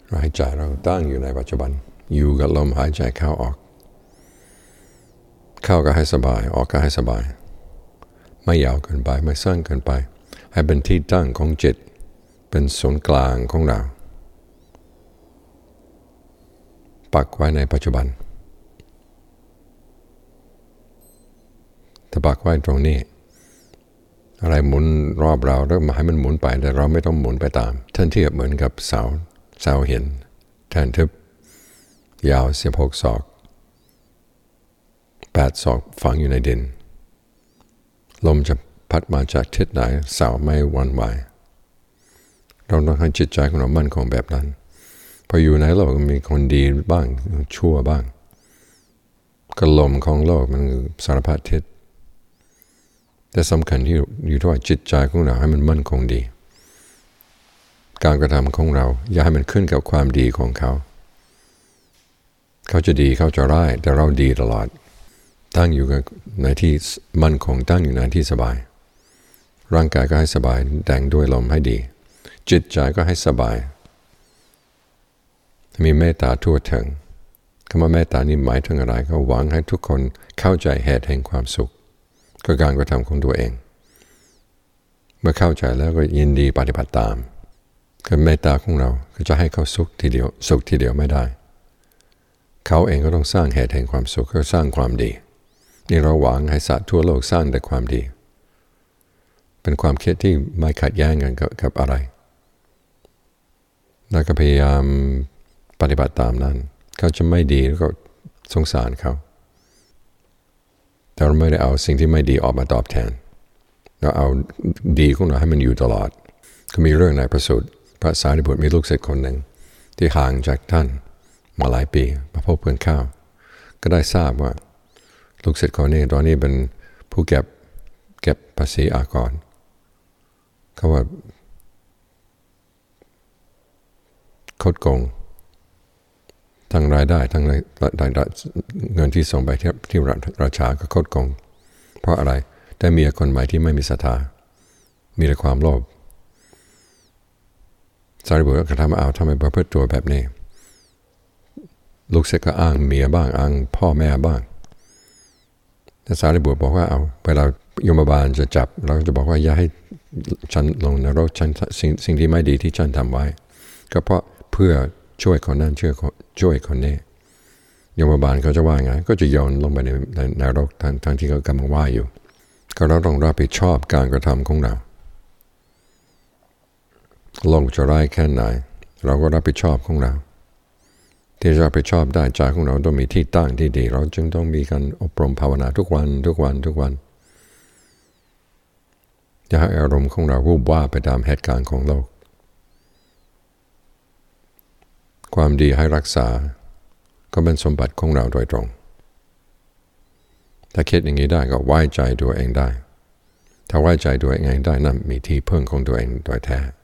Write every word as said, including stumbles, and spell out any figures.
หายใจเราตั้งอยู่ในปัจจุบันอยู่กับลมหายใจเข้าออกเข้าก็ให้สบายออกก็ให้สบายไม่ยาวเกินไปไม่สั้นเกินไปให้เป็นที่ตั้งของจิตเป็นศูนย์กลางของเราปักไว้ในปัจจุบันถ้าปักไว้ตรงนี้อะไรหมุนรอบเราแล้วมาให้มันหมุนไปแต่เราไม่ต้องหมุนไปตามท่านเทียบเหมือนกับเสาเสาหินแทนทึบยาวสิบหกศอกแปดศอกฝังอยู่ในดินลมจะพัดมาจากทิศไหนเสาไม่หวั่นไหวเราต้องให้จิตใจของเรามั่นคงแบบนั้นพออยู่ในโลกมีคนดีบ้างชั่วบ้างก็ลมของโลกมันสารพัดทิศแต่สำคัญที่อยู่ที่ว่าจิตใจของเราให้มันมั่นคงดีการกระทำของเราอย่าให้มันขึ้นกับความดีของเขาเขาจะดีเขาจะร้ายแต่เราดีตลอดตั้งอยู่ในที่มั่นคงตั้งอยู่ในที่สบายร่างกายก็ให้สบายแต่งด้วยลมให้ดีจิตใจก็ให้สบายมีเมตตาทั่วถึงคำว่าเมตตานี่หมายถึงอะไรก็หวังให้ทุกคนเข้าใจเหตุแห่งความสุขก็การกระทำของตัวเองเมื่อเข้าใจแล้วก็ยินดีปฏิบัติตามคือเมตตาของเราก็จะให้เขาสุขทีเดียวสุขทีเดียวไม่ได้เขาเองก็ต้องสร้างเหตุแห่งความสุขก็สร้างความดีนี่เราหวังให้สัตว์ทั่วโลกสร้างแต่ความดีเป็นความคิดที่ไม่ขัดแย้งกันกับอะไรแล้วก็พยายามปฏิบัติตามนั้นเขาจะไม่ดีแล้วก็สงสารเขาแต่เราไม่ได้เอาสิ่งที่ไม่ดีออกมาตอบแทนเราเอาดีของเราให้มันอยู่ตลอดก็มีเรื่องในพระสูตรพระสารีบุตรมีลูกศิษย์คนหนึ่งที่ห่างจากท่านมาหลายปีมาพบเพื่อนข้าวก็ได้ทราบว่าลูกศิษย์คนนี้ตอนนี้เป็นผู้เก็บเก็บภาษีอากรเขาว่าคดโกงทั้งรายได้ทั้งรายได้เงินที่ส่งไปที่ที่ราชาก็คดโกงเพราะอะไรได้เมียคนใหม่ที่ไม่มีศรัทธามีแต่ความโลภสารีบุตรก็ถามว่าเอาทำไมประพฤติตัวแบบนี้ลูกศิษย์ก็อ้างเมียบ้างอ้างพ่อแม่บ้างแต่สารีบุตรบอกว่าเอาเวลายมบาลจะจับเราจะบอกว่าอย่าให้ฉันลงนรกฉันสิ่งสิ่งที่ไม่ดีที่ฉันทำไว้ก็เพราะเพื่อช่วยคนนั้นช่วยช่วยคนนี้ยมบาลเขาจะว่าไงก็จะโยนลงไปในในนรกทั้งทั้งที่เขากำลังว่าอยู่ก็เราต้องรับผิดชอบการกระทำของเราโลกจะร้ายแค่ไหนเราก็รับผิดชอบของเราที่จะรับผิดชอบได้ใจของเราต้องมีที่ตั้งที่ดีเราจึงต้องมีการอบรมภาวนาทุกวันทุกวันทุกวันอย่าให้อารมณ์ของเราวูบว่าไปตามเหตุการณ์ของโลกความดีให้รักษาก็เป็นสมบัติของเราโดยตรงถ้าคิดอย่างนี้ได้ก็ไว้ใจตัวเองได้ถ้าไว้ใจตัวเองได้นั่นมีที่พึ่งของตัวเองโดยแท้